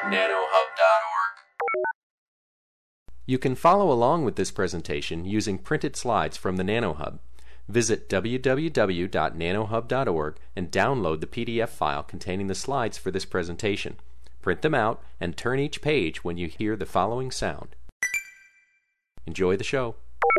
www.nanohub.org. You can follow along with this presentation using printed slides from the NanoHub. Visit www.nanohub.org and download the PDF file containing the slides for this presentation. Print them out and turn each page when you hear the following sound. Enjoy the show.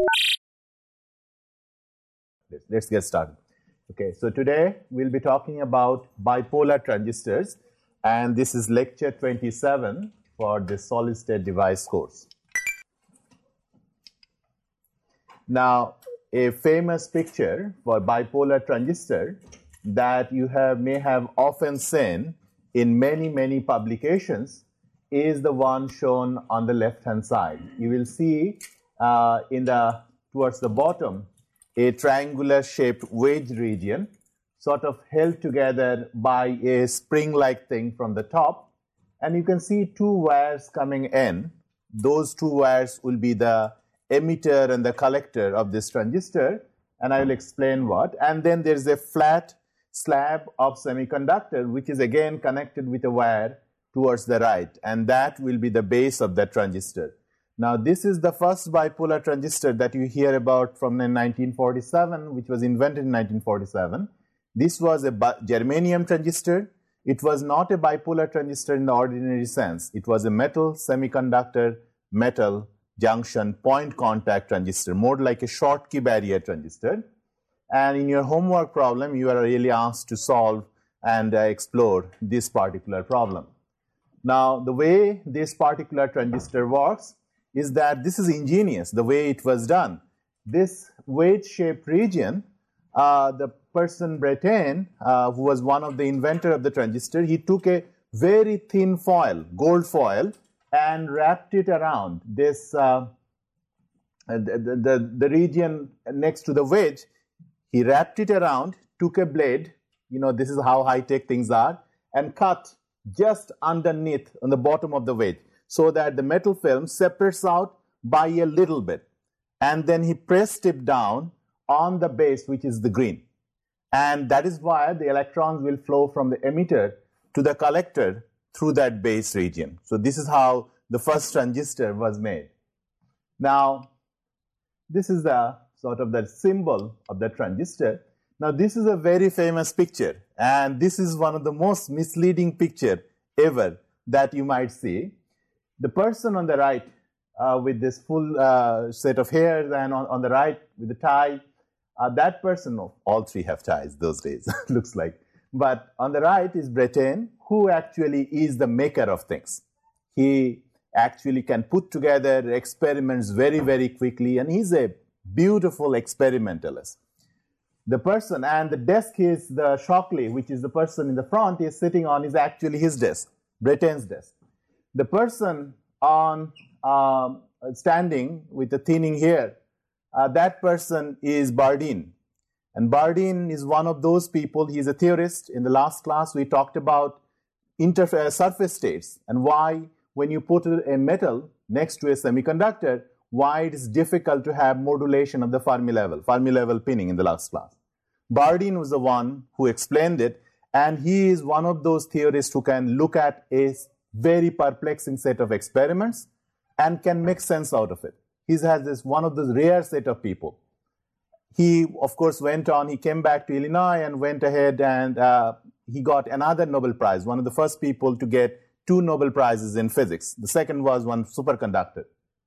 Let's get started. Okay, so today we'll be talking about bipolar transistors, and this is lecture 27 for the solid state device course. Now, a famous picture for bipolar transistor that you may have often seen in many publications is the one shown on the left hand side. You will see towards the bottom a triangular shaped wedge region sort of held together by a spring like thing from the top, and you can see two wires coming in. Those two wires will be the emitter and the collector of this transistor, and I will explain what. And then there is a flat slab of semiconductor which is again connected with a wire towards the right, and that will be the base of that transistor. Now, this is the first bipolar transistor that you hear about from 1947, which was invented in 1947. This was a germanium transistor. It was not a bipolar transistor in the ordinary sense. It was a metal semiconductor metal junction point contact transistor, more like a Schottky barrier transistor. And in your homework problem, you are really asked to solve and explore this particular problem. Now, the way this particular transistor works is that this is ingenious, the way it was done. This wedge-shaped region, the person Brattain, who was one of the inventor of the transistor, he took a very thin foil, gold foil, and wrapped it around this, the region next to the wedge. He wrapped it around, took a blade, this is how high-tech things are, and cut just underneath on the bottom of the wedge, so that the metal film separates out by a little bit. And then he pressed it down on the base, which is the green. And that is why the electrons will flow from the emitter to the collector through that base region. So this is how the first transistor was made. Now, this is the sort of the symbol of the transistor. Now, this is a very famous picture, and this is one of the most misleading picture ever that you might see. The person on the right with this full set of hairs, and on the right with the tie, that person, all three have ties those days, looks like. But on the right is Brattain, who actually is the maker of things. He actually can put together experiments very quickly, and he's a beautiful experimentalist. The person, and the desk is the Shockley, which is the person in the front, is sitting on, is actually his desk, Brattain's desk. The person on standing with the thinning hair, that person is Bardeen. And Bardeen is one of those people, he's a theorist. In the last class, we talked about surface states and why when you put a metal next to a semiconductor, why it is difficult to have modulation of the Fermi level pinning in the last class. Bardeen was the one who explained it, and he is one of those theorists who can look at a very perplexing set of experiments and can make sense out of it. He has this one of those rare set of people. He, of course, he came back to Illinois and went ahead and he got another Nobel Prize, one of the first people to get 2 Nobel Prizes in physics. The second was one superconductor.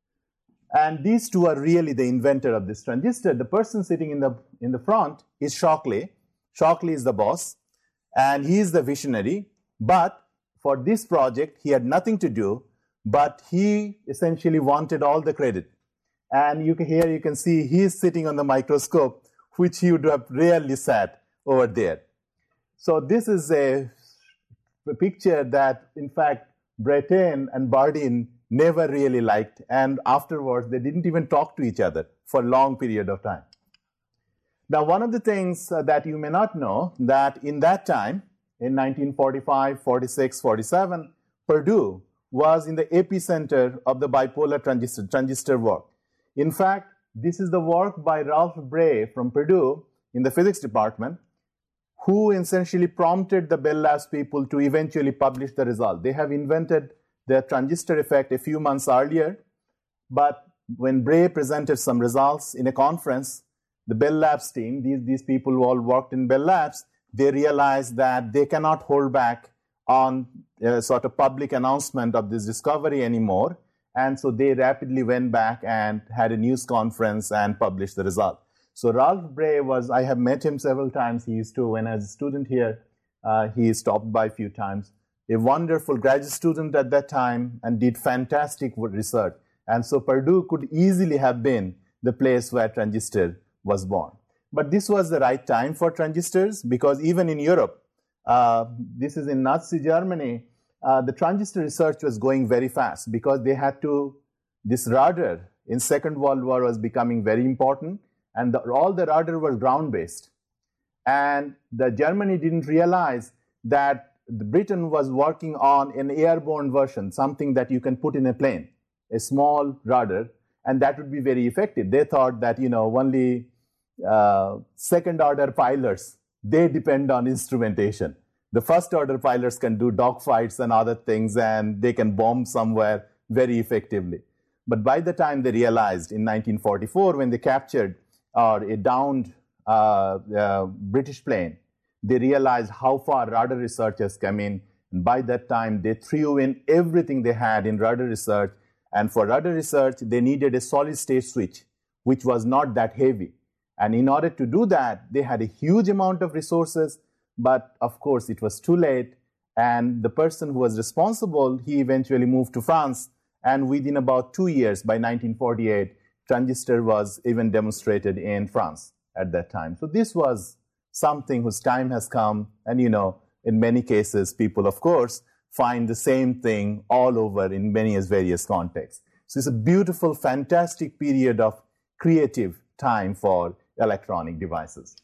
And these two are really the inventor of this transistor. The person sitting in the front is Shockley. Shockley is the boss, and he is the visionary. But for this project, he had nothing to do, but he essentially wanted all the credit. And here you can see he is sitting on the microscope, which he would have rarely sat over there. So this is a picture that, in fact, Brattain and Bardeen never really liked, and afterwards they didn't even talk to each other for a long period of time. Now, one of the things that you may not know, that in that time, in 1945, 46, 47, Purdue was in the epicenter of the bipolar transistor work. In fact, this is the work by Ralph Bray from Purdue in the physics department, who essentially prompted the Bell Labs people to eventually publish the result. They have invented the transistor effect a few months earlier. But when Bray presented some results in a conference, the Bell Labs team, these people who all worked in Bell Labs, they realized that they cannot hold back on a sort of public announcement of this discovery anymore. And so they rapidly went back and had a news conference and published the result. So Ralph Bray I have met him several times. He used to, when I was a student here, he stopped by a few times. A wonderful graduate student at that time and did fantastic research. And so Purdue could easily have been the place where transistor was born. But this was the right time for transistors, because even in Europe, this is in Nazi Germany, the transistor research was going very fast because they had to, this radar in Second World War was becoming very important, and all the radar was ground-based. And the Germany didn't realize that Britain was working on an airborne version, something that you can put in a plane, a small radar, and that would be very effective. They thought that, only second-order pilots, they depend on instrumentation. The first-order pilots can do dogfights and other things, and they can bomb somewhere very effectively. But by the time they realized in 1944, when they captured a downed British plane, they realized how far radar research has come in. And by that time, they threw in everything they had in radar research. And for radar research, they needed a solid-state switch, which was not that heavy. And in order to do that, they had a huge amount of resources. But of course, it was too late. And the person who was responsible, he eventually moved to France. And within about 2 years, by 1948, transistor was even demonstrated in France at that time. So this was something whose time has come. And, in many cases, people, of course, find the same thing all over in many various contexts. So it's a beautiful, fantastic period of creative time for electronic devices.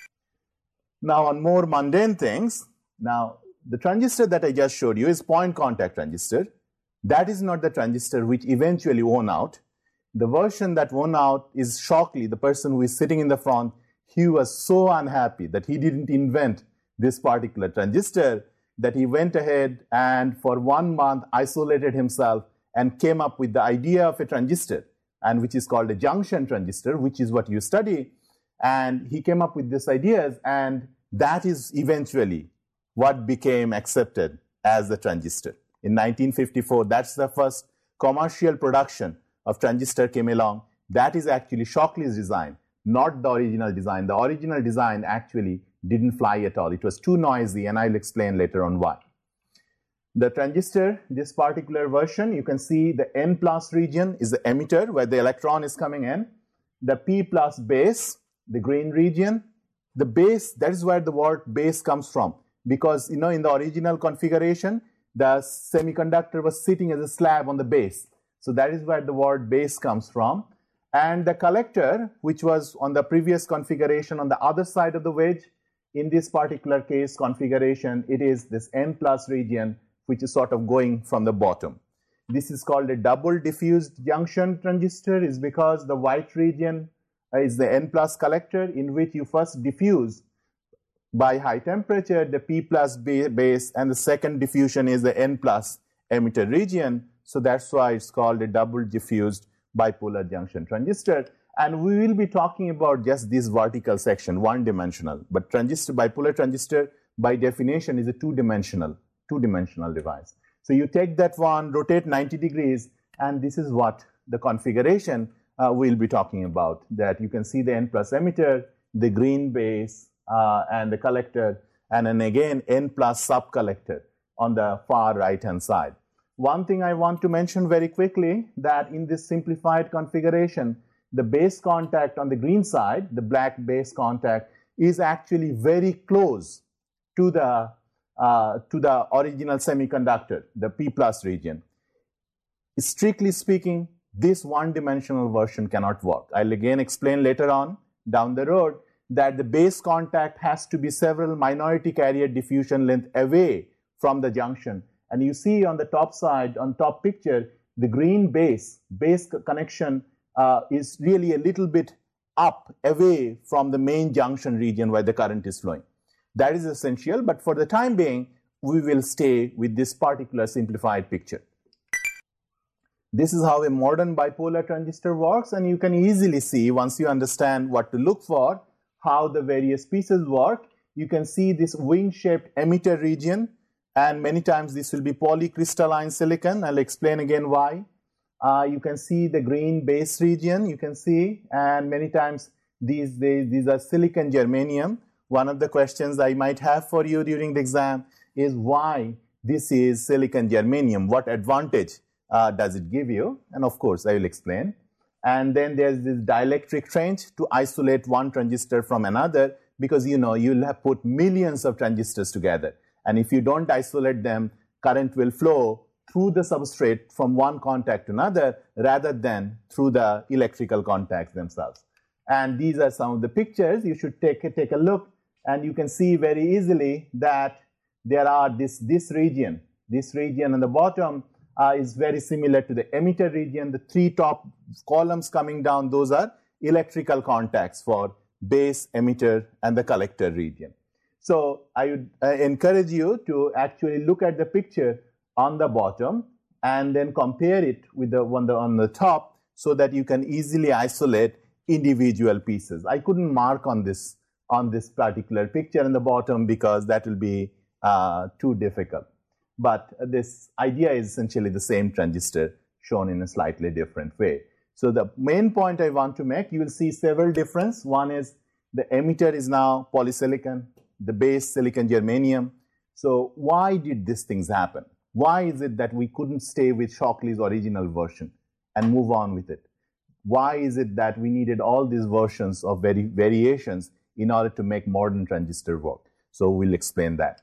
Now, on more mundane things, now the transistor that I just showed you is point contact transistor. That is not the transistor which eventually won out. The version that won out is Shockley, the person who is sitting in the front. He was so unhappy that he didn't invent this particular transistor that he went ahead and for 1 month isolated himself and came up with the idea of a transistor, and which is called a junction transistor, which is what you study. And he came up with these ideas, and that is eventually what became accepted as the transistor. In 1954, that's the first commercial production of transistor came along. That is actually Shockley's design, not the original design. The original design actually didn't fly at all. It was too noisy, and I'll explain later on why. The transistor, this particular version, you can see the N plus region is the emitter where the electron is coming in. The P plus base, the green region. The base, that is where the word base comes from, because in the original configuration, the semiconductor was sitting as a slab on the base. So that is where the word base comes from. And the collector, which was on the previous configuration on the other side of the wedge, in this particular case configuration, it is this N plus region, which is sort of going from the bottom. This is called a double diffused junction transistor, is because the white region is the N plus collector, in which you first diffuse by high temperature the P plus base, and the second diffusion is the N plus emitter region. So that's why it's called a double diffused bipolar junction transistor. And we will be talking about just this vertical section, one-dimensional. But bipolar transistor, by definition, is a two-dimensional device. So you take that one, rotate 90 degrees, and this is what the configuration we'll be talking about. That you can see the N plus emitter, the green base, and the collector, and then again N plus sub-collector on the far right-hand side. One thing I want to mention very quickly, that in this simplified configuration, the base contact on the green side, the black base contact, is actually very close to the original semiconductor, the P plus region. Strictly speaking, this one-dimensional version cannot work. I'll again explain later on down the road that the base contact has to be several minority carrier diffusion length away from the junction. And you see on the top side, on top picture, the green base connection is really a little bit up, away from the main junction region where the current is flowing. That is essential, but for the time being, we will stay with this particular simplified picture. this is how a modern bipolar transistor works, and you can easily see, once you understand what to look for, how the various pieces work. You can see this wing-shaped emitter region, and many times this will be polycrystalline silicon. I'll explain again why. You can see the green base region, you can see, and many times these are silicon germanium. One of the questions I might have for you during the exam is why this is silicon germanium. What advantage does it give you? And of course, I will explain. And then there's this dielectric trench to isolate one transistor from another, because you'll have put millions of transistors together. And if you don't isolate them, current will flow through the substrate from one contact to another rather than through the electrical contacts themselves. And these are some of the pictures. You should take a look, and you can see very easily that there are this region on the bottom is very similar to the emitter region. The three top columns coming down, those are electrical contacts for base, emitter, and the collector region. So I would encourage you to actually look at the picture on the bottom and then compare it with the one on the top, so that you can easily isolate individual pieces. I couldn't mark on this particular picture in the bottom because that will be too difficult. But this idea is essentially the same transistor shown in a slightly different way. So the main point I want to make, you will see several differences. One is the emitter is now polysilicon, the base silicon germanium. So why did these things happen? Why is it that we couldn't stay with Shockley's original version and move on with it? Why is it that we needed all these versions of variations in order to make modern transistor work? So we'll explain that.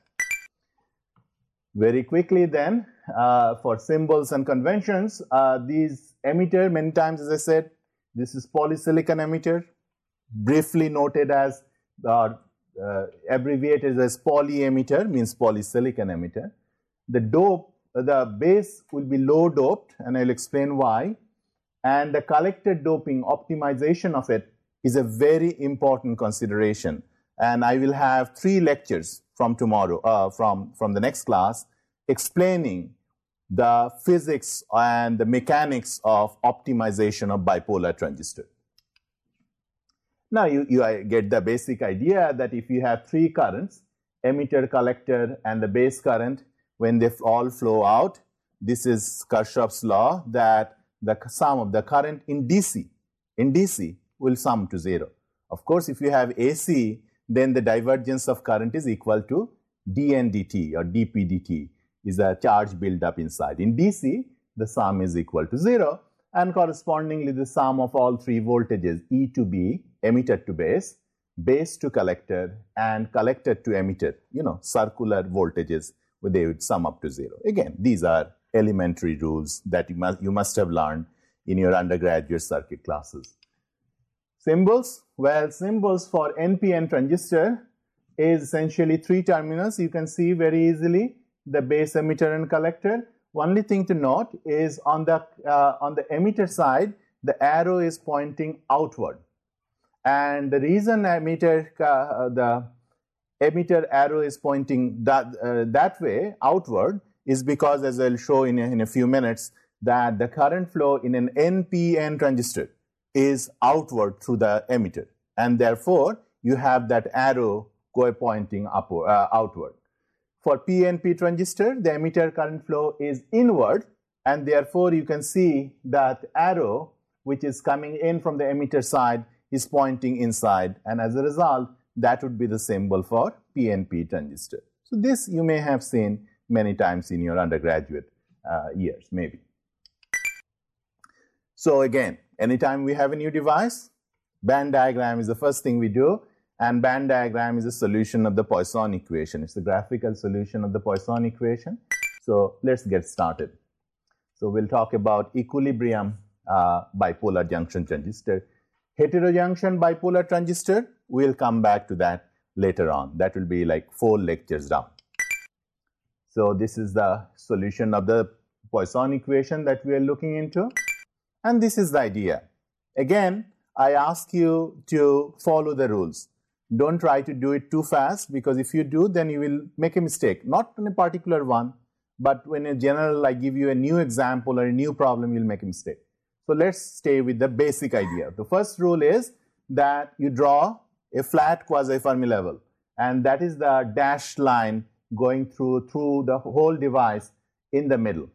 Very quickly then, for symbols and conventions, these emitter, many times, as I said, this is polysilicon emitter, briefly noted as, abbreviated as poly emitter, means polysilicon emitter. The base will be low doped, and I'll explain why. And the collector doping, optimization of it, is a very important consideration. And I will have 3 lectures from tomorrow, from the next class, explaining the physics and the mechanics of optimization of bipolar transistor. Now you get the basic idea that if you have 3 currents, emitter, collector, and the base current, when they all flow out, this is Kirchhoff's law that the sum of the current in DC will sum to 0. Of course, if you have AC, then the divergence of current is equal to dN dt or dP dt, is a charge built up inside. In DC, the sum is equal to 0, and correspondingly the sum of all 3 voltages, E to B, emitter to base, base to collector, and collector to emitter, circular voltages, they would sum up to 0. Again, these are elementary rules that you must have learned in your undergraduate circuit classes. Symbols, well, symbols for NPN transistor is essentially 3 terminals. You can see very easily the base, emitter, and collector. Only thing to note is on the emitter side, the arrow is pointing outward. And the reason the emitter arrow is pointing that way, outward, is because, as I'll show in a few minutes, that the current flow in an NPN transistor is outward through the emitter. And therefore, you have that arrow pointing outward. For PNP transistor, the emitter current flow is inward, and therefore you can see that arrow, which is coming in from the emitter side, is pointing inside, and as a result, that would be the symbol for PNP transistor. So this you may have seen many times in your undergraduate years, maybe. So again, anytime we have a new device, band diagram is the first thing we do, and band diagram is a solution of the Poisson equation. It's the graphical solution of the Poisson equation. So let's get started. So we'll talk about equilibrium bipolar junction transistor. Heterojunction bipolar transistor, we'll come back to that later on. That will be like 4 lectures down. So this is the solution of the Poisson equation that we are looking into. And this is the idea. Again, I ask you to follow the rules. Don't try to do it too fast, because if you do, then you will make a mistake. Not in a particular one, but when in general I give you a new example or a new problem, you'll make a mistake. So let's stay with the basic idea. The first rule is that you draw a flat quasi-Fermi level, and that is the dashed line going through the whole device in the middle.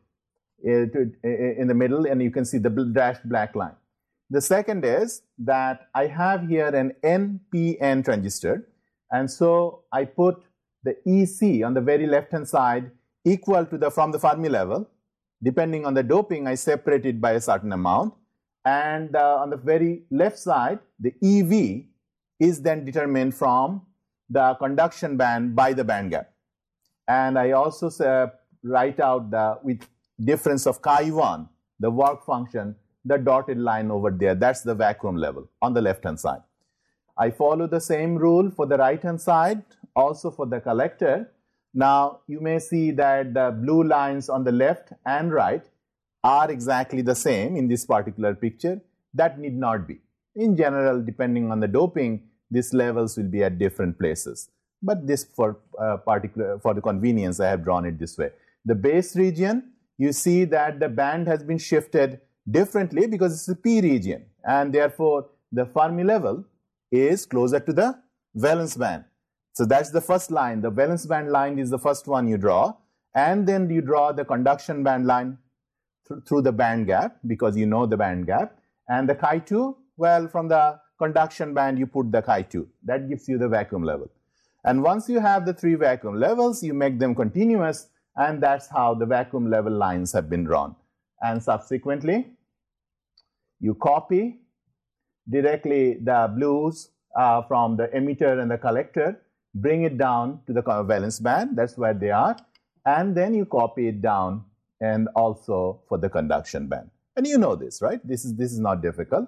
And you can see the dashed black line. The second is that I have here an NPN transistor, and so I put the EC on the very left-hand side equal to from the Fermi level. Depending on the doping, I separate it by a certain amount. And on the very left side, the EV is then determined from the conduction band by the band gap. And I also write out with difference of chi1, the work function, the dotted line over there. That's the vacuum level on the left-hand side. I follow the same rule for the right-hand side, also for the collector. Now, you may see that the blue lines on the left and right are exactly the same in this particular picture. That need not be. In general, depending on the doping, these levels will be at different places. But this for the convenience, I have drawn it this way. The base region, you see that the band has been shifted differently because it's a p region, and therefore the Fermi level is closer to the valence band. So that's the first line. The valence band line is the first one you draw, and then you draw the conduction band line through the band gap because you know the band gap. And the chi2, well, from the conduction band you put the chi2. That gives you the vacuum level. And once you have the three vacuum levels, you make them continuous, and that's how the vacuum level lines have been drawn. And subsequently, you copy directly the blues from the emitter and the collector, bring it down to the valence band, that's where they are, and then you copy it down and also for the conduction band. And you know this, right? This is not difficult.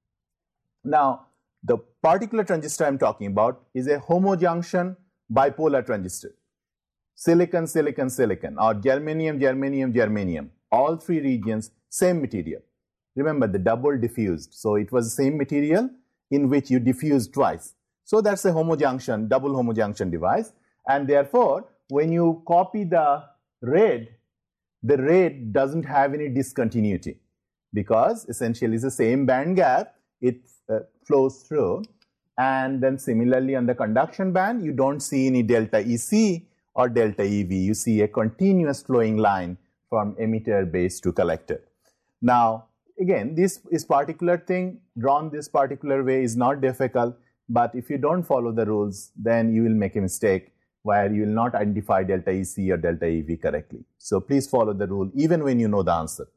Now, the particular transistor I'm talking about is a homojunction bipolar transistor. Silicon, silicon, silicon, or germanium, germanium, germanium. All three regions, same material. Remember, the double diffused. So it was the same material in which you diffused twice. So that's a homojunction, double homojunction device. And therefore, when you copy the red doesn't have any discontinuity because essentially it's the same band gap. It flows through. And then similarly on the conduction band, you don't see any delta EC or delta EV. You see a continuous flowing line from emitter base to collector. Now, again, this is particular thing drawn this particular way is not difficult, but if you don't follow the rules, then you will make a mistake where you will not identify delta EC or delta EV correctly. So please follow the rule even when you know the answer.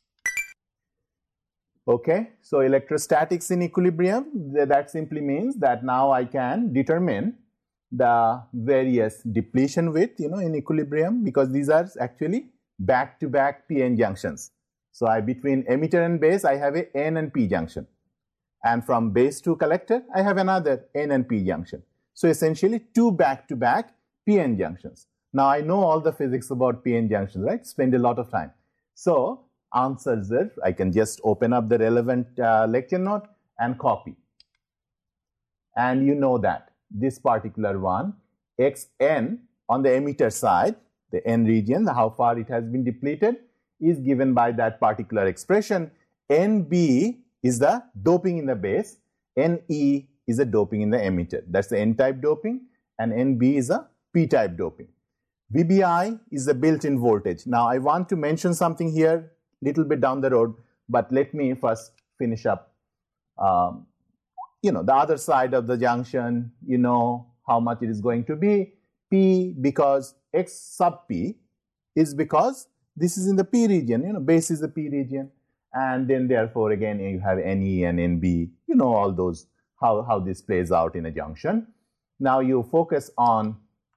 Okay, so electrostatics in equilibrium, that simply means that now I can determine the various depletion width, in equilibrium, because these are actually back-to-back PN junctions. So between emitter and base, I have a N and P junction. And from base to collector, I have another N and P junction. So essentially, two back-to-back PN junctions. Now, I know all the physics about PN junctions, right? Spend a lot of time. So, answers are, I can just open up the relevant lecture note and copy. And you know that this particular one, Xn on the emitter side, the N region, how far it has been depleted, is given by that particular expression. Nb is the doping in the base, Ne is the doping in the emitter. That's the N-type doping, and Nb is a P-type doping. Vbi is the built-in voltage. Now, I want to mention something here little bit down the road, but let me first finish up. The other side of the junction, how much it is going to be. P because X sub P is because this is in the P region, base is the P region. And then therefore again you have Ne and Nb, all those, how this plays out in a junction. Now you focus on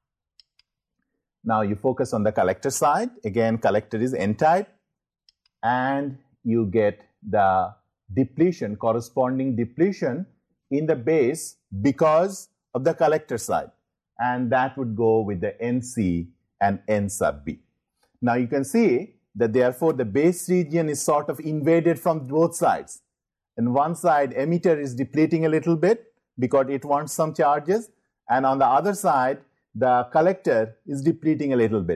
the collector side. Again, collector is N-type, and you get the depletion, corresponding depletion in the base because of the collector side. And that would go with the Nc and N sub B. Now you can see that therefore the base region is sort of invaded from both sides. On one side, emitter is depleting a little bit because it wants some charges, and on the other side, the collector is depleting a little bit.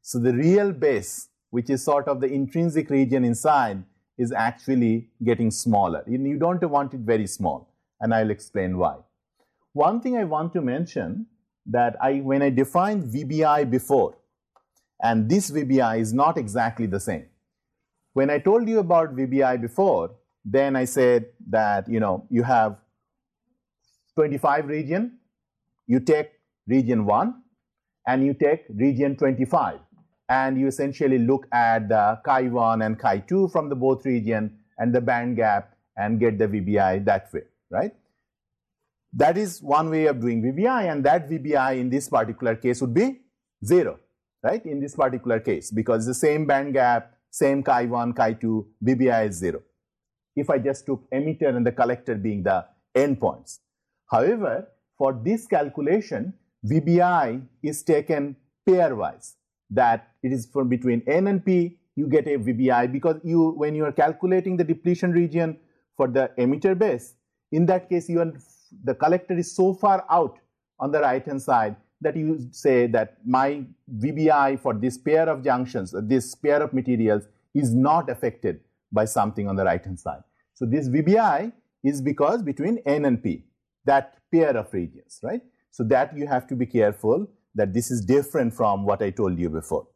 So the real base, which is sort of the intrinsic region inside, is actually getting smaller. You don't want it very small, and I'll explain why. One thing I want to mention, that when I defined VBI before, and this VBI is not exactly the same. When I told you about VBI before, then I said that you have 25 region, you take region 1, and you take region 25. And you essentially look at the chi1 and chi2 from the both region and the band gap and get the VBI that way, right? That is one way of doing VBI, and that VBI in this particular case would be 0, right? In this particular case, because the same band gap, same chi1, chi2, VBI is 0. If I just took emitter and the collector being the endpoints. However, for this calculation, VBI is taken pairwise. That it is from between N and P, you get a VBI, because when you are calculating the depletion region for the emitter base, in that case, the collector is so far out on the right hand side that you say that my VBI for this pair of junctions, this pair of materials, is not affected by something on the right hand side. So this VBI is because between N and P, that pair of regions, right? So that you have to be careful that this is different from what I told you before.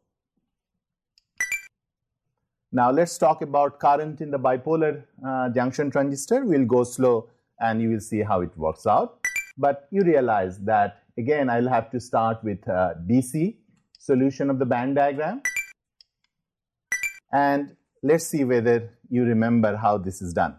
Now let's talk about current in the bipolar junction transistor. We'll go slow and you will see how it works out. But you realize that, again, I'll have to start with DC solution of the band diagram. And let's see whether you remember how this is done.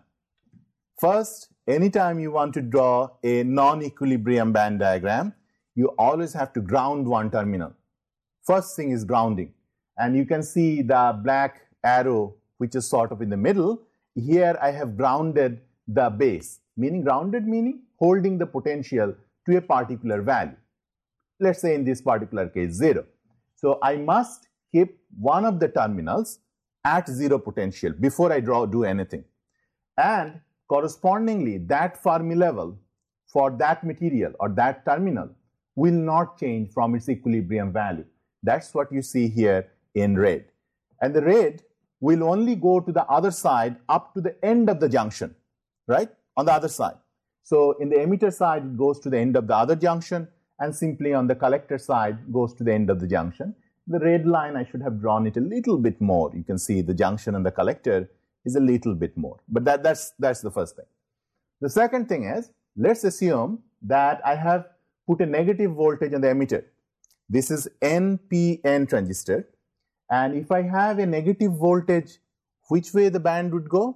First, anytime you want to draw a non-equilibrium band diagram, you always have to ground one terminal. First thing is grounding. And you can see the black arrow, which is sort of in the middle. Here I have grounded the base, meaning holding the potential to a particular value. Let's say in this particular case 0. So I must keep one of the terminals at 0 potential before I do anything. And correspondingly, that Fermi level for that material or that terminal will not change from its equilibrium value. That's what you see here in red. And the red will only go to the other side up to the end of the junction, right? On the other side. So in the emitter side, it goes to the end of the other junction, and simply on the collector side goes to the end of the junction. The red line, I should have drawn it a little bit more. You can see the junction and the collector is a little bit more. But that's the first thing. The second thing is, let's assume that I have put a negative voltage on the emitter. This is NPN transistor. And if I have a negative voltage, which way the band would go?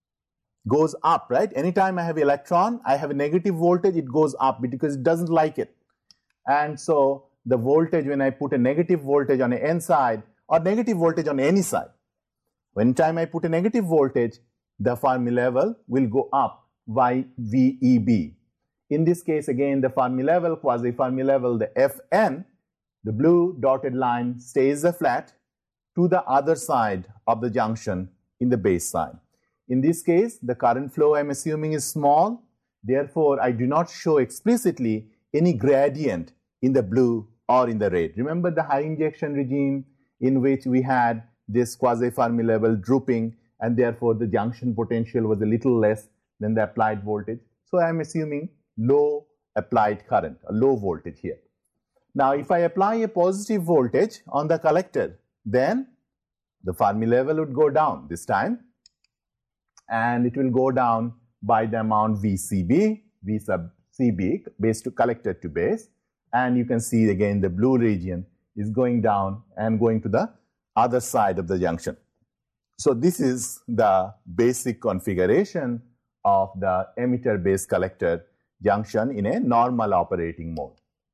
Goes up, right? Anytime I have an electron, I have a negative voltage, it goes up because it doesn't like it. And so the voltage, when I put a negative voltage on the N side or negative voltage on any side, when time I put a negative voltage, the Fermi level will go up by VEB. In this case, again, the Fermi level, quasi-Fermi level, the Fn, the blue dotted line stays flat to the other side of the junction in the base side. In this case, the current flow I'm assuming is small. Therefore, I do not show explicitly any gradient in the blue or in the red. Remember the high injection regime in which we had this quasi-Fermi level drooping, and therefore the junction potential was a little less than the applied voltage. So I'm assuming low applied current, a low voltage here. Now, if I apply a positive voltage on the collector, then the Fermi level would go down this time, and it will go down by the amount VCB, V sub CB, base to collector to base. And you can see again the blue region is going down and going to the other side of the junction. So this is the basic configuration of the emitter base collector junction in a normal operating mode.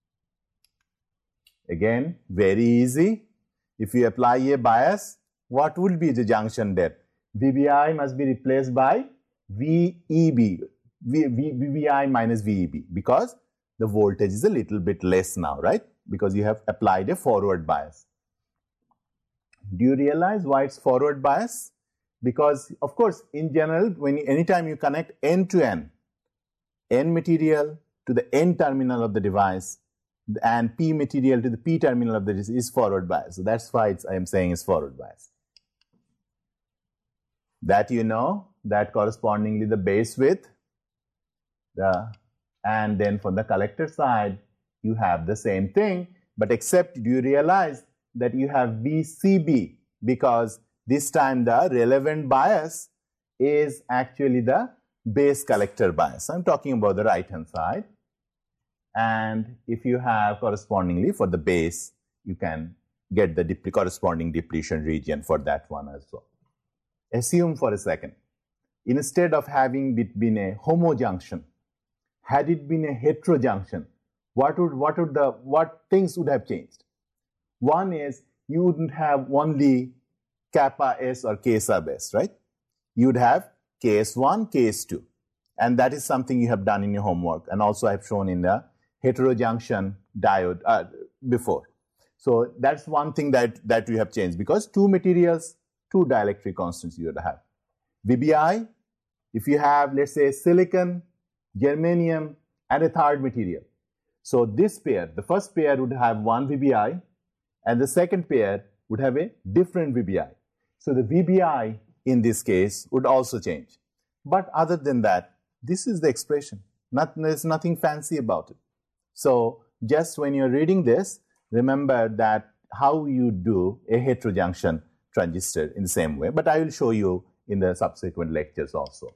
Again, very easy. If you apply a bias, what would be the junction depth? VBI must be replaced by VEB, VBI minus VEB, because the voltage is a little bit less now, right? Because you have applied a forward bias. Do you realize why it's forward bias? Because, of course, in general, anytime you connect N to N, N material to the N terminal of the device, and P material to the P terminal of the resistor is forward bias. So that's why I am saying it's forward bias. That you know, that correspondingly the base width, and then for the collector side, you have the same thing, but except do you realize that you have BCB, because this time the relevant bias is actually the base collector bias. I'm talking about the right hand side. And if you have correspondingly for the base, you can get the corresponding depletion region for that one as well. Assume for a second, instead of having it been a homojunction, had it been a heterojunction, what things would have changed? One is you wouldn't have only kappa S or K sub S, right? You would have KS1, KS2. And that is something you have done in your homework, and also I have shown in the heterojunction diode before. So that's one thing that we have changed, because two materials, two dielectric constants you would have. VBI, if you have, let's say, silicon, germanium, and a third material. So this pair, the first pair would have one VBI, and the second pair would have a different VBI. So the VBI in this case would also change. But other than that, this is the expression. There's nothing fancy about it. So just when you're reading this, remember that how you do a heterojunction transistor in the same way. But I will show you in the subsequent lectures also.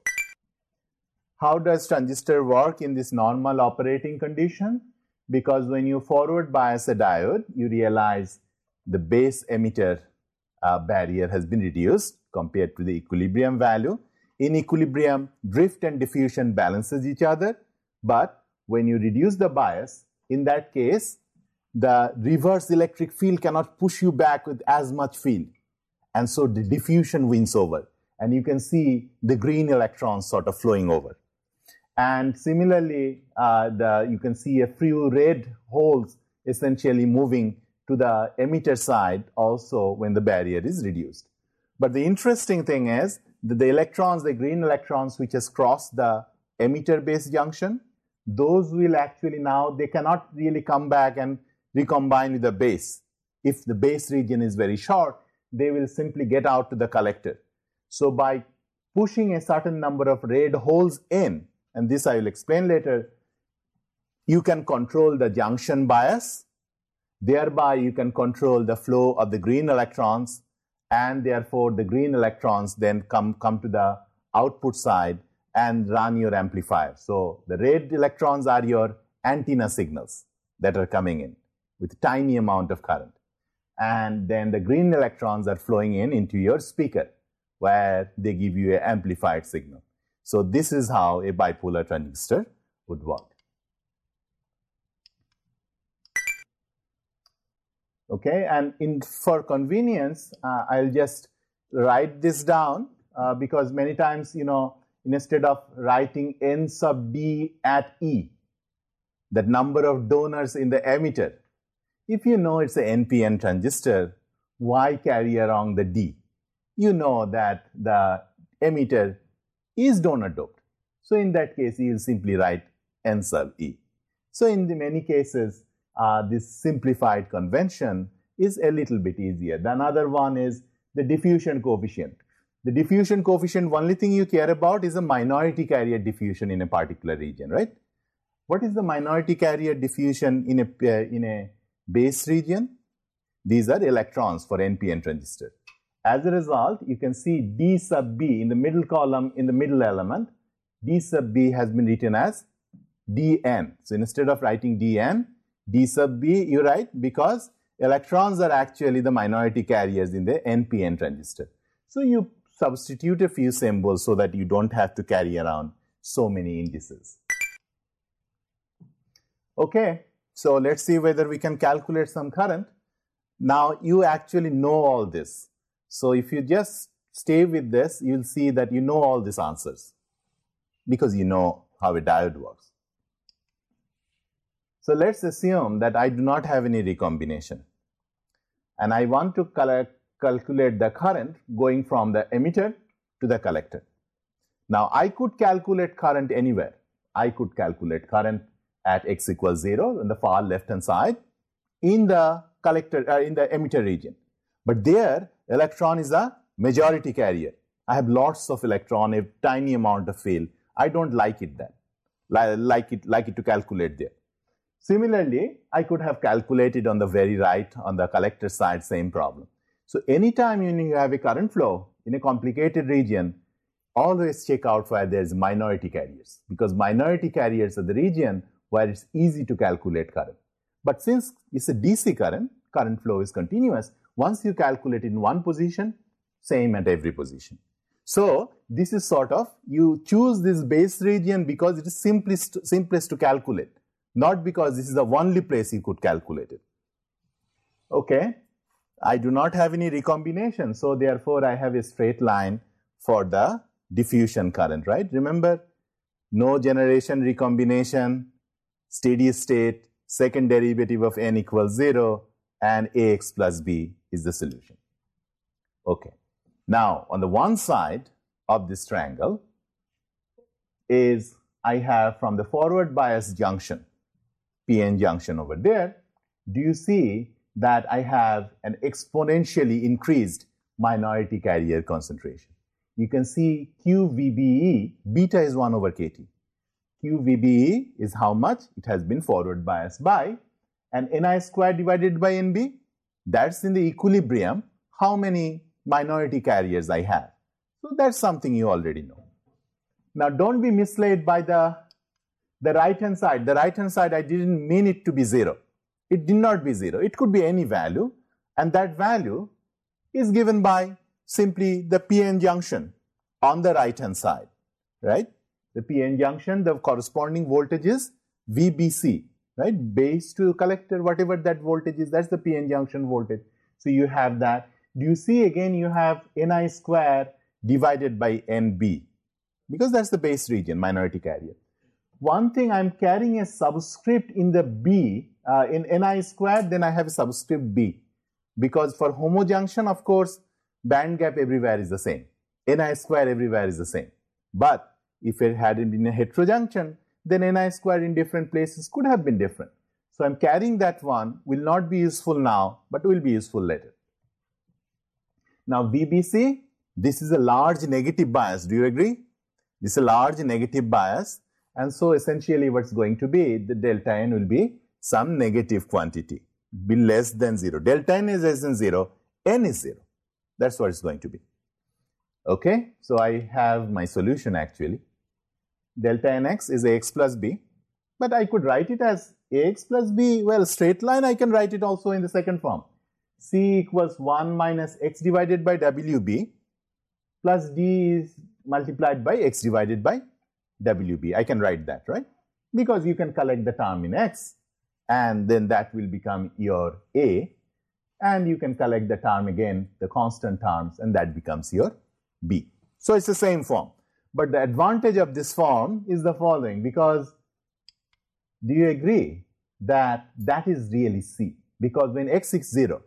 How does transistor work in this normal operating condition? Because when you forward bias a diode, you realize the base emitter barrier has been reduced compared to the equilibrium value. In equilibrium, drift and diffusion balances each other, but when you reduce the bias, in that case, the reverse electric field cannot push you back with as much field, and so the diffusion wins over, and you can see the green electrons sort of flowing over. And similarly, you can see a few red holes essentially moving to the emitter side also when the barrier is reduced. But the interesting thing is that the electrons, the green electrons which has crossed the emitter base junction, those will actually now, they cannot really come back and recombine with the base. If the base region is very short, they will simply get out to the collector. So by pushing a certain number of red holes in, and this I will explain later, you can control the junction bias. Thereby, you can control the flow of the green electrons, and therefore the green electrons then come to the output side and run your amplifier. So the red electrons are your antenna signals that are coming in with a tiny amount of current. And then the green electrons are flowing into your speaker, where they give you an amplified signal. So this is how a bipolar transistor would work. Okay, and for convenience, I'll just write this down because many times, instead of writing N sub D at E, that number of donors in the emitter, if you know it's an NPN transistor, why carry around the D? You know that the emitter is donor doped. So in that case, you will simply write N sub E. So in many cases, this simplified convention is a little bit easier. The another one is the diffusion coefficient. The diffusion coefficient, only thing you care about is a minority carrier diffusion in a particular region, right? What is the minority carrier diffusion in a base region? These are electrons for NPN transistor. As a result, you can see D sub B in the middle column, in the middle element, D sub B has been written as Dn. So instead of writing Dn, D sub B you write, because electrons are actually the minority carriers in the NPN transistor. So you substitute a few symbols so that you don't have to carry around so many indices. Okay, so let's see whether we can calculate some current. Now you actually know all this. So if you just stay with this, you'll see that you know all these answers because you know how a diode works. So let's assume that I do not have any recombination, and I want to calculate the current going from the emitter to the collector. Now I could calculate current anywhere. I could calculate current at x equals 0 on the far left hand side in the emitter region. But there, electron is a majority carrier. I have lots of electron, a tiny amount of field. I don't like it then. Like it to calculate there. Similarly, I could have calculated on the very right, on the collector side, same problem. So anytime you have a current flow in a complicated region, always check out where there's minority carriers, because minority carriers are the region where it's easy to calculate current. But since it's a DC current flow is continuous. Once you calculate in one position, same at every position. So this is sort of, you choose this base region because it is simplest to calculate, not because this is the only place you could calculate it. Okay, I do not have any recombination, so therefore I have a straight line for the diffusion current, right? Remember, no generation recombination, steady state, second derivative of n equals 0, and Ax plus b is the solution. Okay. Now, on the one side of this triangle is I have from the forward bias junction, PN junction over there, do you see that I have an exponentially increased minority carrier concentration? You can see QVBE, beta is 1 over kT. QVBE is how much it has been forward biased by, and Ni squared divided by Nb, that's in the equilibrium, how many minority carriers I have. So that's something you already know. Now don't be misled by the right hand side. The right hand side, I didn't mean it to be 0. It did not be 0. It could be any value, and that value is given by simply the PN junction on the right hand side, right? The PN junction, the corresponding voltage is VBC, right? Base to collector, whatever that voltage is, that's the PN junction voltage. So you have that. Do you see again you have Ni square divided by Nb, because that's the base region, minority carrier. One thing, I'm carrying a subscript in the B, in Ni squared, then I have a subscript B, because for homojunction, of course, band gap everywhere is the same. Ni square everywhere is the same. But if it had been a heterojunction, then Ni square in different places could have been different. So I'm carrying that one, will not be useful now, but will be useful later. Now VBC, this is a large negative bias. Do you agree? This is a large negative bias. And so essentially what's going to be, the delta n will be some negative quantity, be less than 0. Delta n is less than 0, n is 0. That's what it's going to be. Okay, so I have my solution actually. Delta nx is ax plus b, but I could write it as ax plus b. Well, straight line I can write it also in the second form. C equals 1 minus x divided by wb plus d is multiplied by x divided by wb. I can write that, right? Because you can collect the term in x, and then that will become your a, and you can collect the term again, the constant terms, and that becomes your b. So it's the same form. But the advantage of this form is the following, because do you agree that that is really C? Because when x is 0,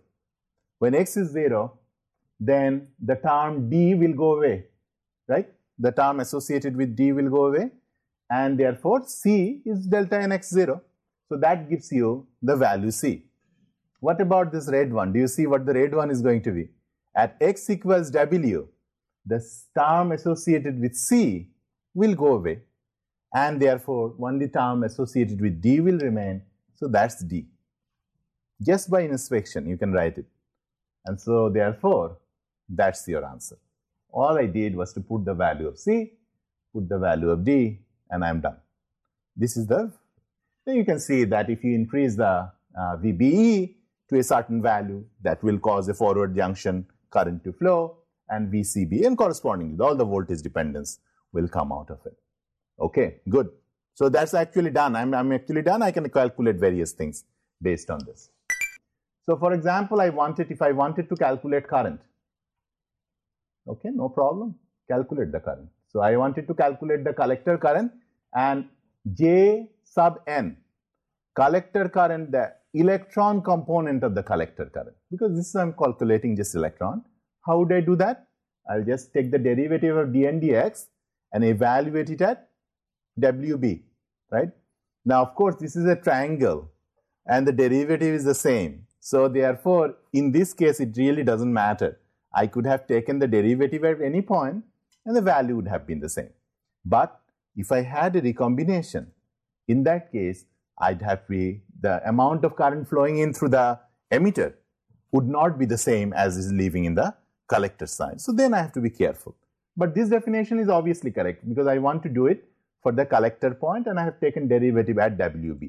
then the term d will go away, right? The term associated with d will go away, and therefore C is delta nx 0. So that gives you the value C. What about this red one? Do you see what the red one is going to be? At x equals w, the term associated with C will go away, and therefore only term associated with D will remain. So that's D. Just by inspection you can write it, and so therefore that's your answer. All I did was to put the value of C, put the value of D, and I'm done. This is the, then you can see that if you increase the VBE to a certain value, that will cause a forward junction current to flow, and VCB, and correspondingly all the voltage dependence will come out of it. Okay, good. So that's actually done. I'm actually done. I can calculate various things based on this. So for example, if I wanted to calculate current, okay, no problem, calculate the current. So I wanted to calculate the collector current, and J sub n, collector current, the electron component of the collector current, because this is I'm calculating just electron. How would I do that? I'll just take the derivative of dn dx and evaluate it at WB, right? Now, of course, this is a triangle and the derivative is the same. So, therefore, in this case, it really doesn't matter. I could have taken the derivative at any point and the value would have been the same. But if I had a recombination, in that case, I'd have the amount of current flowing in through the emitter would not be the same as is leaving in the collector side. So, then I have to be careful. But this definition is obviously correct because I want to do it for the collector point and I have taken derivative at WB.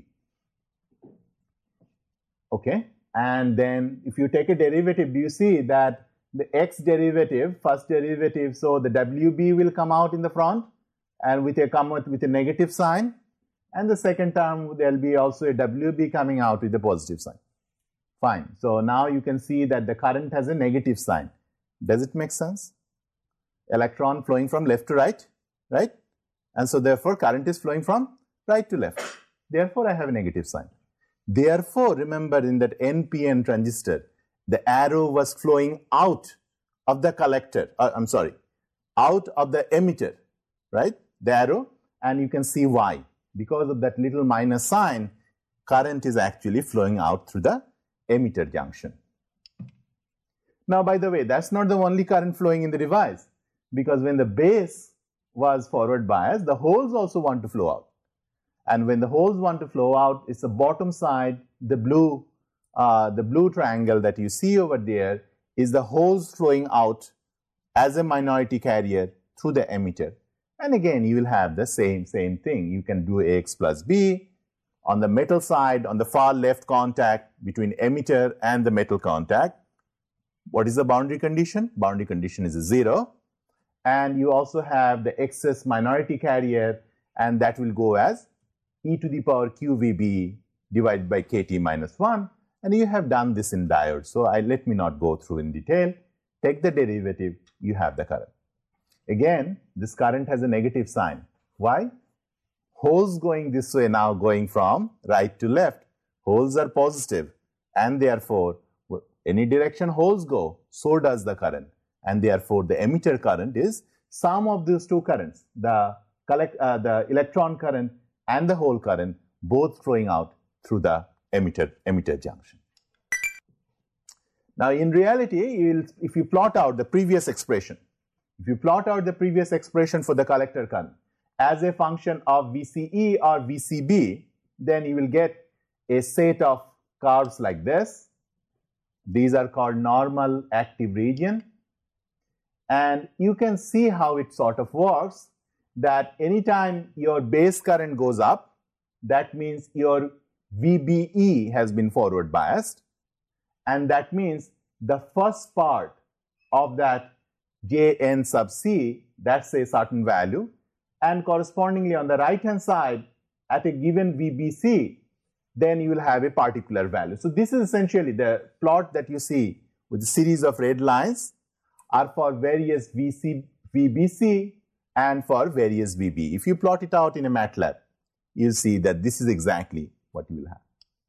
Okay, and then if you take a derivative, do you see that the x derivative, first derivative, so the WB will come out in the front and come out with a negative sign, and the second term there will be also a WB coming out with a positive sign. Fine. So now you can see that the current has a negative sign. Does it make sense? Electron flowing from left to right, right? And so therefore current is flowing from right to left. Therefore I have a negative sign. Therefore, remember in that NPN transistor, the arrow was flowing out of the collector, out of the emitter, right? The arrow, and you can see why. Because of that little minus sign, current is actually flowing out through the emitter junction. Now, by the way, that's not the only current flowing in the device, because when the base was forward biased, the holes also want to flow out. And when the holes want to flow out, it's the bottom side, the blue triangle that you see over there is the holes flowing out as a minority carrier through the emitter. And again, you will have the same thing. You can do AX plus B. On the metal side, on the far left contact between emitter and the metal contact, what is the boundary condition? Boundary condition is a 0. And you also have the excess minority carrier, and that will go as e to the power QVB divided by KT minus 1. And you have done this in diode. So let me not go through in detail. Take the derivative, you have the current. Again, this current has a negative sign. Why? Holes going this way now, going from right to left. Holes are positive, and therefore, any direction holes go, so does the current. And therefore, the emitter current is sum of these two currents, the electron current and the hole current, both flowing out through the emitter junction. Now, in reality, if you plot out the previous expression, for the collector current as a function of VCE or VCB, then you will get a set of curves like this. These are called normal active region. And you can see how it sort of works, that anytime your base current goes up, that means your VBE has been forward biased. And that means the first part of that Jn sub C, that's a certain value. And correspondingly on the right hand side, at a given VBC, then you will have a particular value. So this is essentially the plot that you see with a series of red lines are for various VBC and for various VB. If you plot it out in a MATLAB, you'll see that this is exactly what you will have.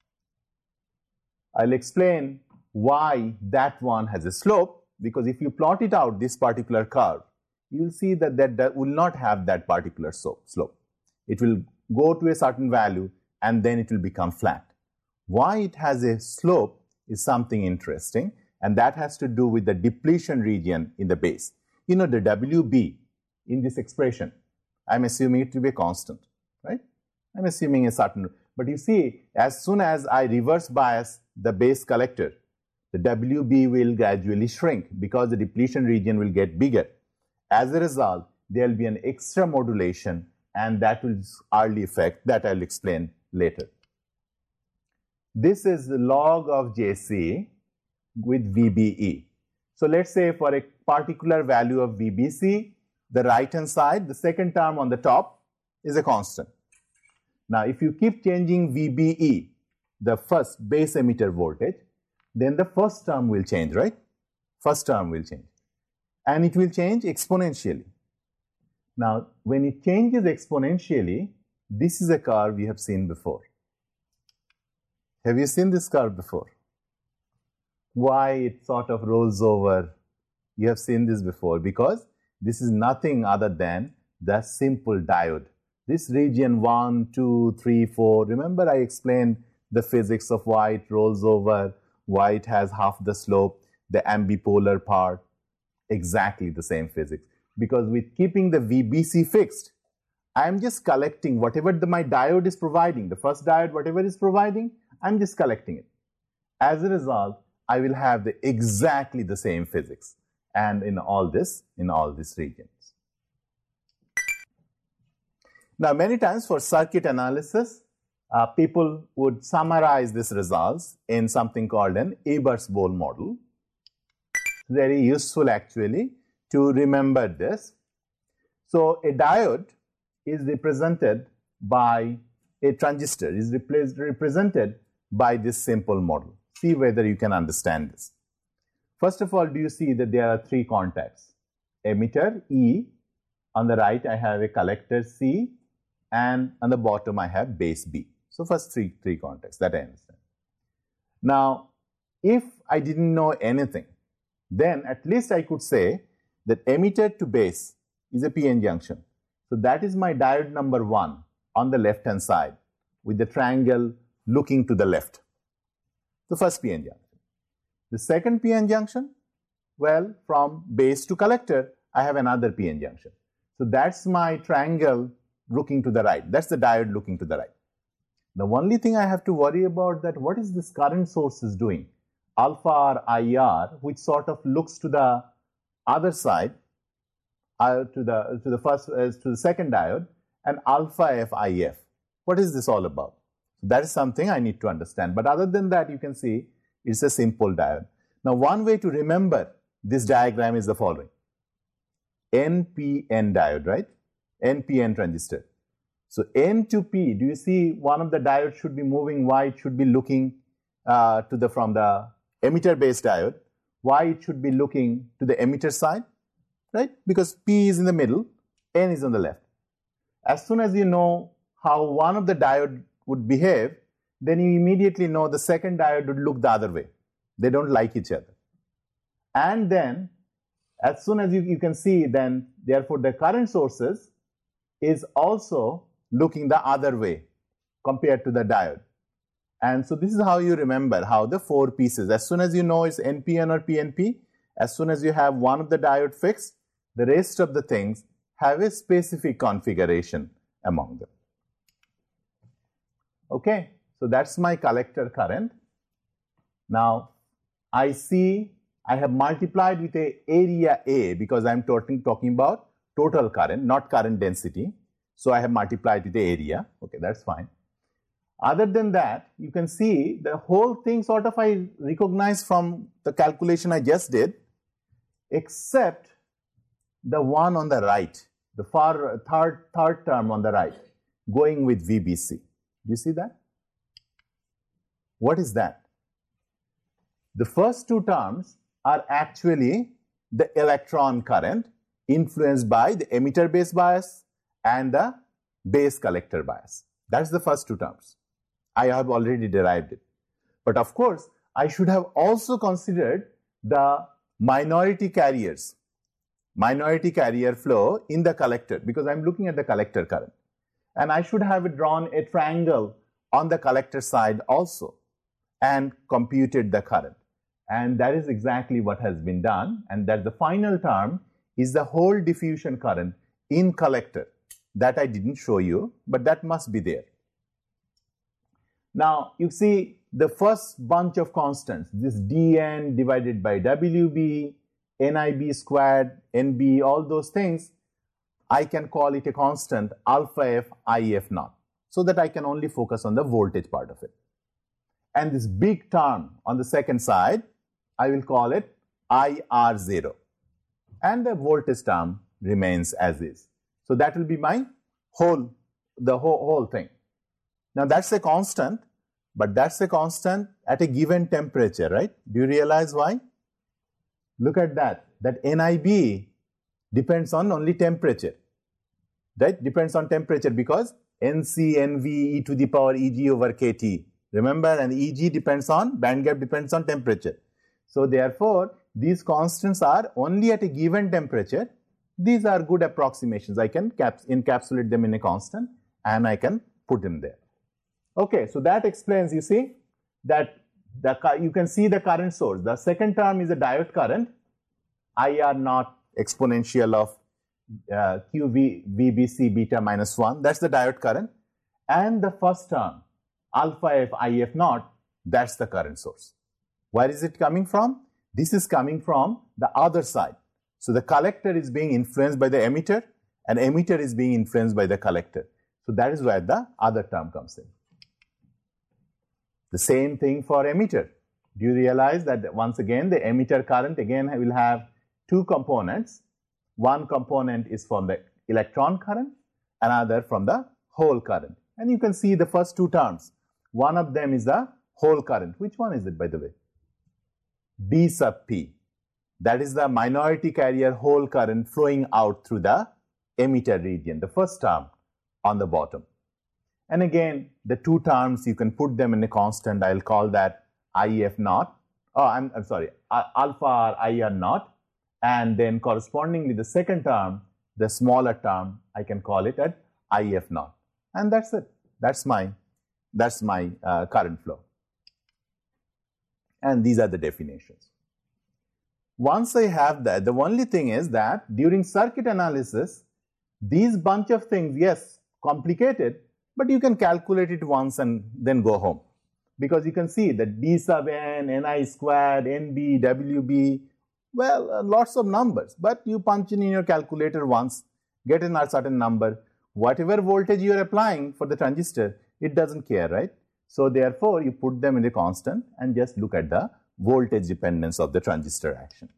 I'll explain why that one has a slope, because if you plot it out, this particular curve, you'll see that that will not have that particular slope. It will go to a certain value and then it will become flat. Why it has a slope is something interesting, and that has to do with the depletion region in the base. You know, the WB in this expression, I'm assuming it to be a constant, right? I'm assuming a certain, but you see, as soon as I reverse bias the base collector, the WB will gradually shrink because the depletion region will get bigger. As a result, there will be an extra modulation, and that will early effect that I'll explain later. This is the log of JC with VBE. So let's say for a particular value of VBC, the right hand side, the second term on the top is a constant. Now, if you keep changing VBE, the first base emitter voltage, then the first term will change, right? First term will change. And it will change exponentially. Now, when it changes exponentially, this is a curve you have seen before. Have you seen this curve before? Why it sort of rolls over? You have seen this before because this is nothing other than the simple diode. This region 1, 2, 3, 4. Remember I explained the physics of why it rolls over, why it has half the slope, the ambipolar part. Exactly the same physics. Because with keeping the VBC fixed, I am just collecting whatever my diode is providing. The first diode, whatever is providing, I'm just collecting it. As a result, I will have exactly the same physics. And in all these regions. Now, many times for circuit analysis, people would summarize these results in something called an Ebers-Boll model. Very useful actually to remember this. So, a diode is represented by a transistor, is represented by this simple model. See whether you can understand this. First of all, do you see that there are three contacts? Emitter E, on the right I have a collector C, and on the bottom I have base B. So first three contacts, that I understand. Now, if I didn't know anything, then at least I could say that emitter to base is a PN junction. So that is my diode number 1 on the left hand side with the triangle looking to the left. The first PN junction. The second PN junction, well, from base to collector, I have another PN junction. So that's my triangle looking to the right. That's the diode looking to the right. The only thing I have to worry about that what is this current source is doing? Alpha R IR, which sort of looks to the other side, to the second diode, and alpha F IF. What is this all about? That is something I need to understand. But other than that, you can see it's a simple diode. Now, one way to remember this diagram is the following. NPN diode, right? NPN transistor. So, N to P, do you see one of the diodes should be moving Y, it should be looking from the emitter based diode. Y, it should be looking to the emitter side, right? Because P is in the middle, N is on the left. As soon as you know how one of the diode would behave, then you immediately know the second diode would look the other way. They don't like each other. And then, as soon as you can see, then therefore the current sources is also looking the other way compared to the diode. And so this is how you remember how the four pieces, as soon as you know it's NPN or PNP, as soon as you have one of the diode fixed, the rest of the things have a specific configuration among them. Okay, so that's my collector current. Now, I see I have multiplied with a area A because I'm talking about total current, not current density. So I have multiplied with the area. Okay, that's fine. Other than that, you can see the whole thing sort of I recognize from the calculation I just did, except the one on the right, the third term on the right, going with VBC. Do you see that? What is that? The first two terms are actually the electron current influenced by the emitter base bias and the base collector bias. That's the first two terms. I have already derived it. But of course, I should have also considered the minority carrier flow in the collector because I'm looking at the collector current. And I should have drawn a triangle on the collector side also and computed the current. And that is exactly what has been done. And that the final term is the whole diffusion current in collector. That I didn't show you, but that must be there. Now, you see the first bunch of constants, this dN divided by WB, NIB squared, NB, all those things, I can call it a constant alpha F IF naught, so that I can only focus on the voltage part of it. And this big term on the second side, I will call it IR0. And the voltage term remains as is. So that will be my whole thing. Now that's a constant, but that's a constant at a given temperature, right? Do you realize why? Look at that. That NIB depends on only temperature, right? Depends on temperature because NC, NV, e to the power Eg over KT. Remember, and Eg depends on, band gap depends on temperature. So therefore, these constants are only at a given temperature These are good approximations. I can encapsulate them in a constant and I can put them there. Okay, so that explains, you see, that you can see the current source. The second term is a diode current, IR naught exponential of QVBC beta minus 1. That's the diode current. And the first term, alpha F IF naught, that's the current source. Where is it coming from? This is coming from the other side. So the collector is being influenced by the emitter, and emitter is being influenced by the collector. So that is where the other term comes in. The same thing for emitter. Do you realize that once again the emitter current again will have two components. One component is from the electron current, another from the hole current. And you can see the first two terms. One of them is the hole current. Which one is it, by the way? B sub P. That is the minority carrier hole current flowing out through the emitter region, the first term on the bottom. And again, the two terms, you can put them in a constant. I'll call that IF naught. Oh, I'm sorry, alpha R IR naught. And then correspondingly, the second term, the smaller term, I can call it at IF naught. And that's it. That's my current flow. And these are the definitions. Once I have that, the only thing is that during circuit analysis, these bunch of things, yes, complicated, but you can calculate it once and then go home. Because you can see that D sub n, Ni squared, Nb, Wb, well, lots of numbers. But you punch in your calculator once, get a certain number. Whatever voltage you are applying for the transistor, it doesn't care, right? So therefore, you put them in a constant and just look at the voltage dependence of the transistor action.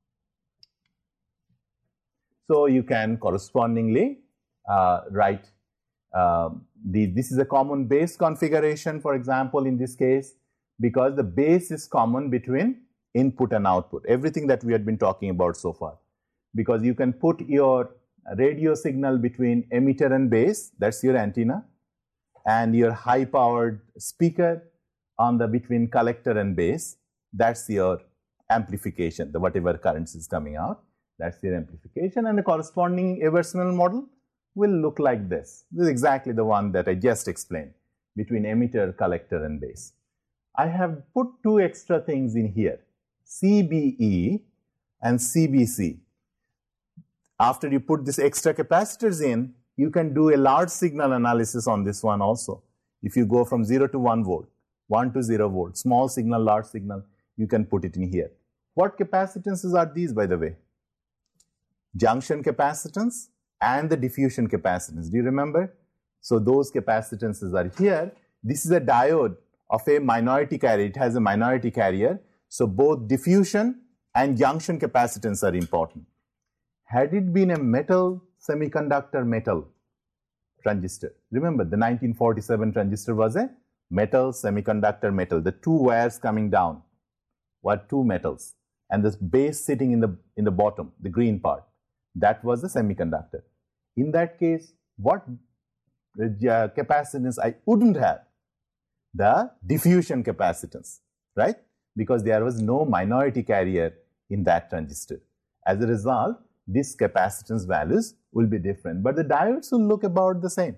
So you can correspondingly write this is a common base configuration, for example, in this case, because the base is common between input and output, everything that we had been talking about so far. Because you can put your radio signal between emitter and base, that's your antenna, and your high-powered speaker on the between collector and base, that's your amplification, the whatever currents is coming out, that's your amplification, and the corresponding Eversnel model will look like this. This is exactly the one that I just explained between emitter, collector, and base. I have put two extra things in here, CBE and CBC. After you put this extra capacitors in, you can do a large signal analysis on this one also. If you go from 0 to 1 volt, 1 to 0 volt, small signal, large signal, you can put it in here. What capacitances are these, by the way? Junction capacitance and the diffusion capacitance. Do you remember? So those capacitances are here. This is a diode of a minority carrier. It has a minority carrier. So both diffusion and junction capacitance are important. Had it been a metal semiconductor metal transistor, remember the 1947 transistor was a metal semiconductor metal. The two wires coming down were two metals, and this base sitting in the bottom, the green part, that was the semiconductor. In that case, what capacitance I wouldn't have? The diffusion capacitance, right? Because there was no minority carrier in that transistor. As a result, these capacitance values will be different, but the diodes will look about the same.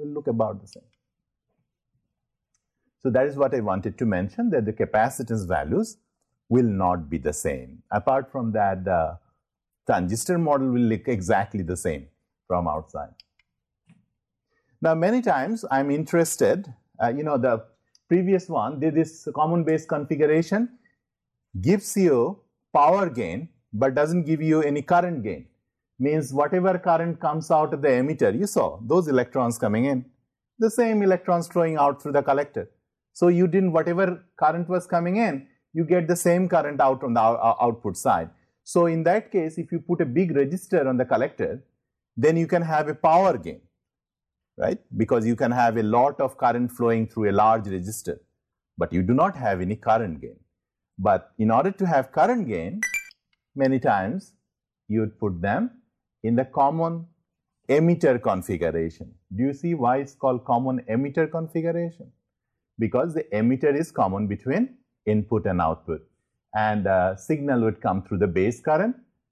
So that is what I wanted to mention, that the capacitance values will not be the same. Apart from that, the transistor model will look exactly the same from outside. Now, many times I'm interested, the previous one, this common base configuration gives you power gain, but doesn't give you any current gain. Means whatever current comes out of the emitter, you saw those electrons coming in, the same electrons flowing out through the collector. So you didn't, whatever current was coming in, you get the same current out on the output side. So in that case, if you put a big resistor on the collector, then you can have a power gain, right? Because you can have a lot of current flowing through a large resistor, but you do not have any current gain. But in order to have current gain, many times you would put them in the common emitter configuration. Do you see why it's called common emitter configuration? Because the emitter is common between input and output, and signal would come through the base current,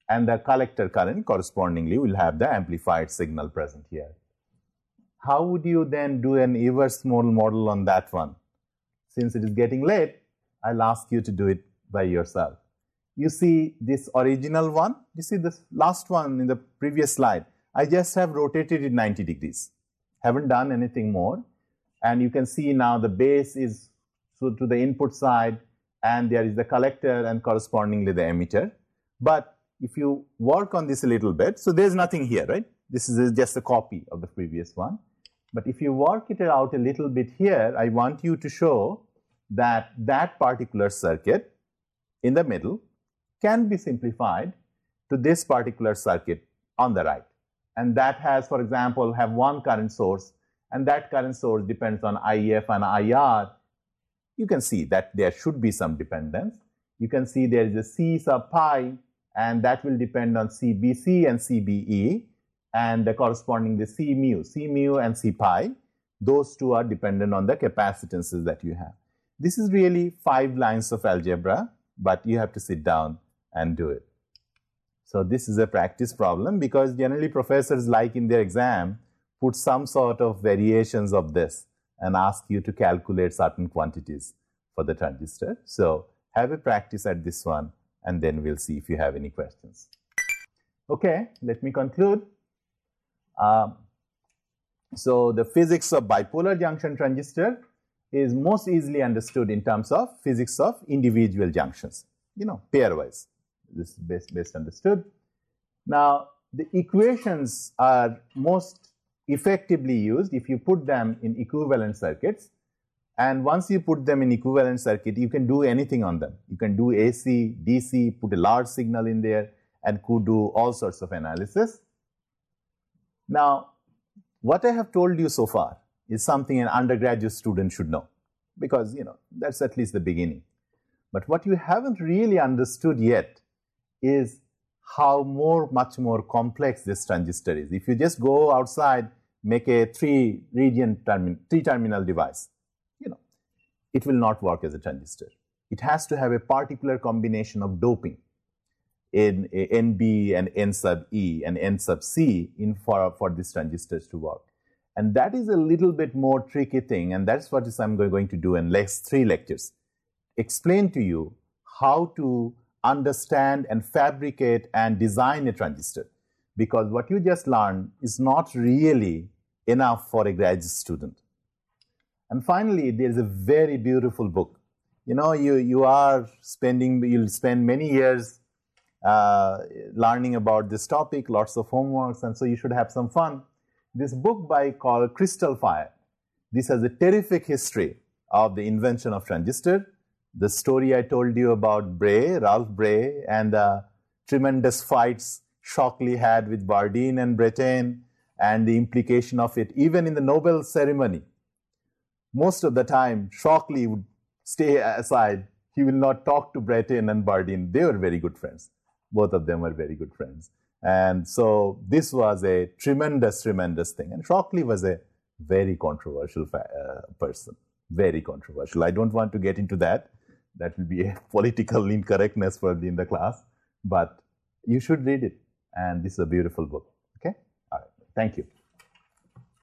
and the collector current correspondingly will have the amplified signal present here. How would you then do an inverse model on that one? Since it is getting late, I'll ask you to do it by yourself. You see this original one, you see this last one in the previous slide. I just have rotated it 90 degrees. Haven't done anything more. And you can see now the base is to the input side, and there is the collector and correspondingly the emitter. But if you work on this a little bit, so there's nothing here, right? This is just a copy of the previous one. But if you work it out a little bit here, I want you to show that that particular circuit in the middle can be simplified to this particular circuit on the right. And that has, for example, have one current source, and that current source depends on IF and IR. You can see that there should be some dependence. You can see there is a C sub pi, and that will depend on CBC and CBE, and the corresponding the C mu and C pi. Those two are dependent on the capacitances that you have. This is really 5 lines of algebra, but you have to sit down and do it. So this is a practice problem, because generally professors like in their exam put some sort of variations of this and ask you to calculate certain quantities for the transistor. So have a practice at this one, and then we'll see if you have any questions. Okay, let me conclude. So the physics of bipolar junction transistor is most easily understood in terms of physics of individual junctions, pairwise. This is best understood. Now, the equations are most effectively used if you put them in equivalent circuits. And once you put them in equivalent circuit, you can do anything on them. You can do AC, DC, put a large signal in there, and could do all sorts of analysis. Now, what I have told you so far is something an undergraduate student should know, because, that's at least the beginning. But what you haven't really understood yet is how much more complex this transistor is. If you just go outside, make a three-terminal device, it will not work as a transistor. It has to have a particular combination of doping in NB and N sub E and N sub C for these transistors to work. And that is a little bit more tricky thing, and that's what I'm going to do in next 3 lectures. Explain to you how to understand and fabricate and design a transistor, because what you just learned is not really enough for a graduate student. And finally, there is a very beautiful book. You'll spend many years learning about this topic, lots of homeworks, and so you should have some fun. This book called Crystal Fire. This has a terrific history of the invention of transistor. The story I told you about Ralph Bray, and the tremendous fights Shockley had with Bardeen and Brattain, and the implication of it, even in the Nobel ceremony. Most of the time, Shockley would stay aside. He will not talk to Brattain and Bardeen. They were very good friends. Both of them were very good friends. And so this was a tremendous thing. And Shockley was a very controversial person. Very controversial. I don't want to get into that. That will be a political incorrectness probably in the class. But you should read it. And this is a beautiful book. Okay? All right. Thank you.